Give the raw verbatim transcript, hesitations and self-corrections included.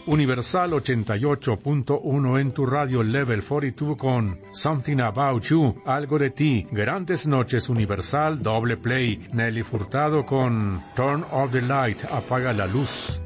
Universal ochenta y ocho punto uno en tu radio Level cuarenta y dos con Something About You, Algo de Ti. Grandes Noches Universal, doble play. Nelly Furtado con Turn Off the Light, Apaga la Luz.